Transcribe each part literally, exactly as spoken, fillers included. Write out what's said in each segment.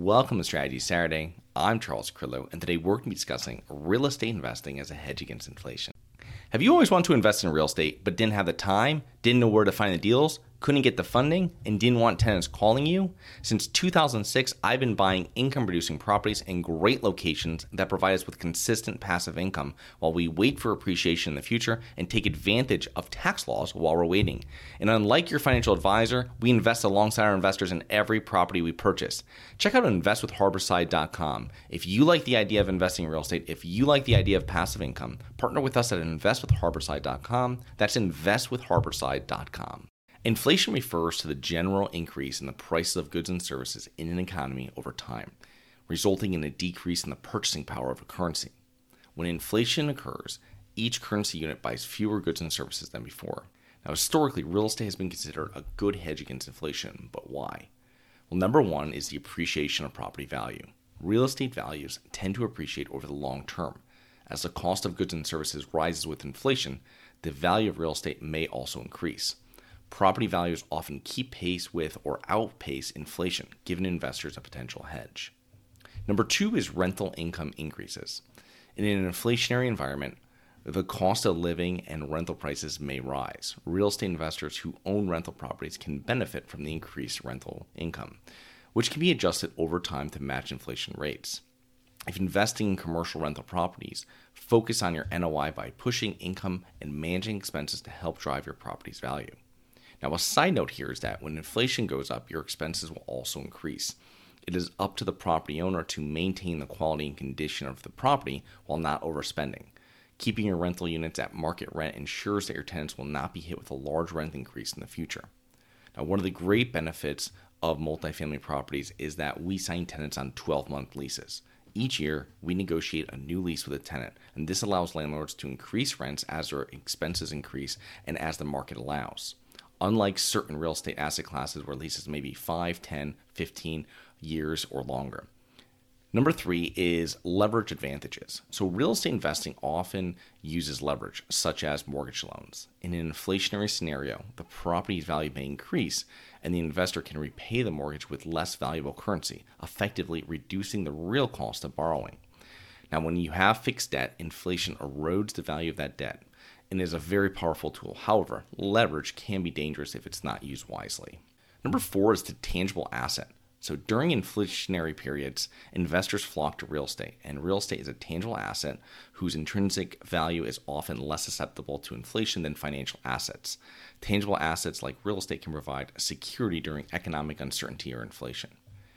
Welcome to Strategy Saturday. I'm Charles Crillo, and today we're going to be discussing real estate investing as a hedge against inflation. Have you always wanted to invest in real estate but didn't have the time, didn't know where to find the deals, couldn't get the funding, and didn't want tenants calling you? Since two thousand six, I've been buying income-producing properties in great locations that provide us with consistent passive income while we wait for appreciation in the future and take advantage of tax laws while we're waiting. And unlike your financial advisor, we invest alongside our investors in every property we purchase. Check out invest with harborside dot com. If you like the idea of investing in real estate, if you like the idea of passive income, partner with us at invest with harborside dot com. That's invest with harborside dot com. Inflation refers to the general increase in the prices of goods and services in an economy over time, resulting in a decrease in the purchasing power of a currency. When inflation occurs, each currency unit buys fewer goods and services than before. Now, historically, real estate has been considered a good hedge against inflation, but why? Well, number one is the appreciation of property value. Real estate values tend to appreciate over the long term. As the cost of goods and services rises with inflation, the value of real estate may also increase. Property values often keep pace with or outpace inflation, giving investors a potential hedge. Number two is rental income increases. In an inflationary environment, the cost of living and rental prices may rise. Real estate investors who own rental properties can benefit from the increased rental income, which can be adjusted over time to match inflation rates. If investing in commercial rental properties, focus on your N O I by pushing income and managing expenses to help drive your property's value. Now, a side note here is that when inflation goes up, your expenses will also increase. It is up to the property owner to maintain the quality and condition of the property while not overspending. Keeping your rental units at market rent ensures that your tenants will not be hit with a large rent increase in the future. Now, one of the great benefits of multifamily properties is that we sign tenants on twelve-month leases. Each year, we negotiate a new lease with a tenant, and this allows landlords to increase rents as their expenses increase and as the market allows. Unlike certain real estate asset classes where leases may be five, ten, fifteen years or longer. Number three is leverage advantages. So real estate investing often uses leverage, such as mortgage loans. In an inflationary scenario, the property's value may increase, and the investor can repay the mortgage with less valuable currency, effectively reducing the real cost of borrowing. Now, when you have fixed debt, inflation erodes the value of that debt, and is a very powerful tool. However, leverage can be dangerous if it's not used wisely. Number four is the tangible asset. So during inflationary periods, investors flock to real estate, and real estate is a tangible asset whose intrinsic value is often less susceptible to inflation than financial assets. Tangible assets like real estate can provide security during economic uncertainty or inflation.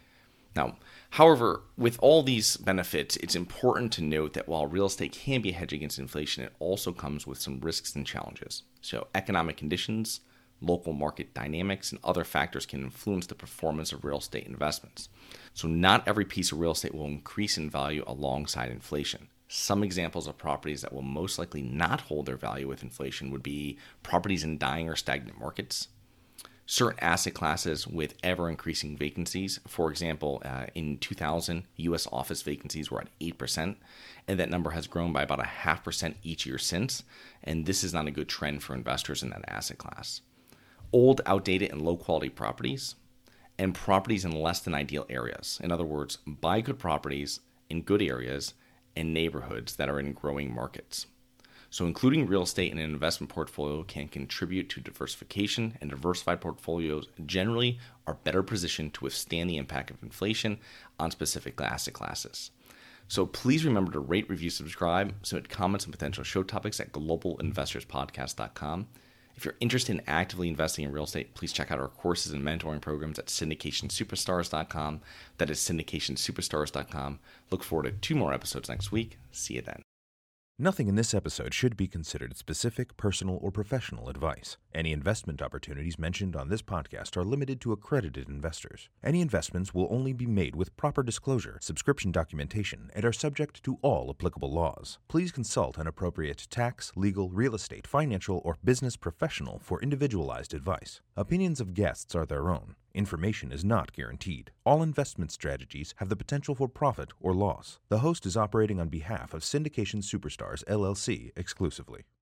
Now, however, with all these benefits, it's important to note that while real estate can be a hedge against inflation, it also comes with some risks and challenges. So economic conditions, local market dynamics, and other factors can influence the performance of real estate investments. So not every piece of real estate will increase in value alongside inflation. Some examples of properties that will most likely not hold their value with inflation would be properties in dying or stagnant markets, certain asset classes with ever-increasing vacancies. For example, uh, in two thousand, U S office vacancies were at eight percent, and that number has grown by about a half percent each year since, and this is not a good trend for investors in that asset class. Old, outdated, and low-quality properties, and properties in less than ideal areas. In other words, buy good properties in good areas and neighborhoods that are in growing markets. So including real estate in an investment portfolio can contribute to diversification, and diversified portfolios generally are better positioned to withstand the impact of inflation on specific asset classes. So please remember to rate, review, subscribe, submit comments and potential show topics at global investors podcast dot com. If you're interested in actively investing in real estate, please check out our courses and mentoring programs at syndication superstars dot com. That is syndication superstars dot com. Look forward to two more episodes next week. See you then. Nothing in this episode should be considered specific, personal, or professional advice. Any investment opportunities mentioned on this podcast are limited to accredited investors. Any investments will only be made with proper disclosure, subscription documentation, and are subject to all applicable laws. Please consult an appropriate tax, legal, real estate, financial, or business professional for individualized advice. Opinions of guests are their own. Information is not guaranteed. All investment strategies have the potential for profit or loss. The host is operating on behalf of Syndication Superstars, L L C exclusively.